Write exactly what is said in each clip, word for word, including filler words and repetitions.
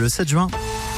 le sept juin.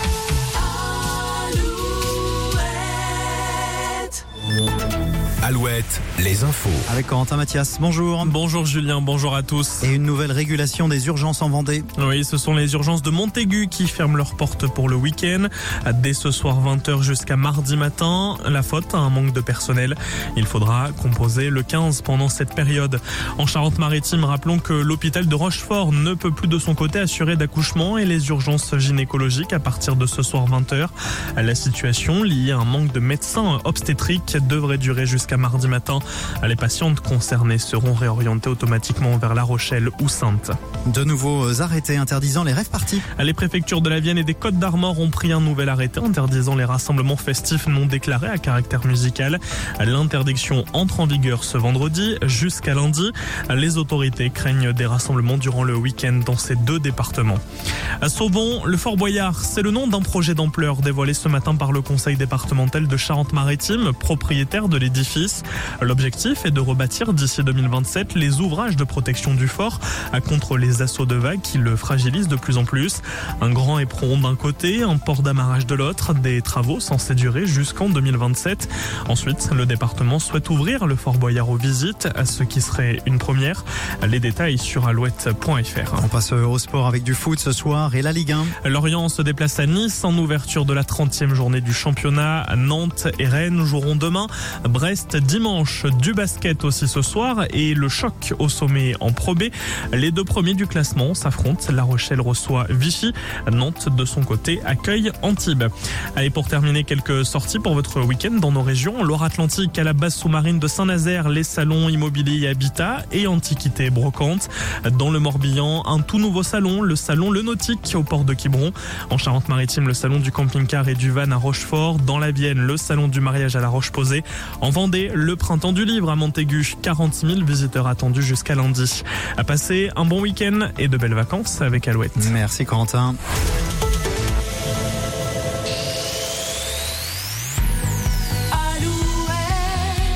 Alouette, les infos. Avec Corentin Mathias, bonjour. Bonjour Julien, bonjour à tous. Et une nouvelle régulation des urgences en Vendée. Oui, ce sont les urgences de Montaigu qui ferment leurs portes pour le week-end. Dès ce soir vingt heures jusqu'à mardi matin, la faute à un manque de personnel. Il faudra composer le quinze pendant cette période. En Charente-Maritime, rappelons que l'hôpital de Rochefort ne peut plus de son côté assurer d'accouchement et les urgences gynécologiques à partir de ce soir vingt heures. La situation liée à un manque de médecins obstétriques devrait durer jusqu'à mardi matin. Les patientes concernées seront réorientées automatiquement vers La Rochelle ou Saintes. De nouveaux arrêtés interdisant les rave-parties. Les préfectures de la Vienne et des Côtes-d'Armor ont pris un nouvel arrêté interdisant les rassemblements festifs non déclarés à caractère musical. L'interdiction entre en vigueur ce vendredi jusqu'à lundi. Les autorités craignent des rassemblements durant le week-end dans ces deux départements. À Saubon, le Fort Boyard, c'est le nom d'un projet d'ampleur dévoilé ce matin par le conseil départemental de Charente-Maritime, propriétaire de l'édifice. L'objectif est de rebâtir d'ici deux mille vingt-sept les ouvrages de protection du fort contre les assauts de vagues qui le fragilisent de plus en plus. Un grand éperon d'un côté, un port d'amarrage de l'autre, des travaux censés durer jusqu'en deux mille vingt-sept. Ensuite, le département souhaite ouvrir le Fort Boyard aux visites, ce qui serait une première. Les détails sur alouette point f r. On passe au sport avec du foot ce soir et la Ligue un. Lorient se déplace à Nice en ouverture de la trentième journée du championnat. Nantes et Rennes joueront demain. Brest dimanche, du basket aussi ce soir et le choc au sommet en Pro B. Les deux premiers du classement s'affrontent. La Rochelle reçoit Vichy. Nantes, de son côté, accueille Antibes. Allez, pour terminer, quelques sorties pour votre week-end dans nos régions. Loire-Atlantique à la base sous-marine de Saint-Nazaire, les salons immobiliers et habitat et antiquités et brocantes. Dans le Morbihan, un tout nouveau salon, le salon Le Nautique au port de Quiberon. En Charente-Maritime, le salon du camping-car et du van à Rochefort. Dans la Vienne, le salon du mariage à la Roche-Posay. En Vendée, le printemps du livre à Montaigu. quarante mille visiteurs attendus jusqu'à lundi. À passer un bon week-end et de belles vacances avec Alouette. Merci Corentin.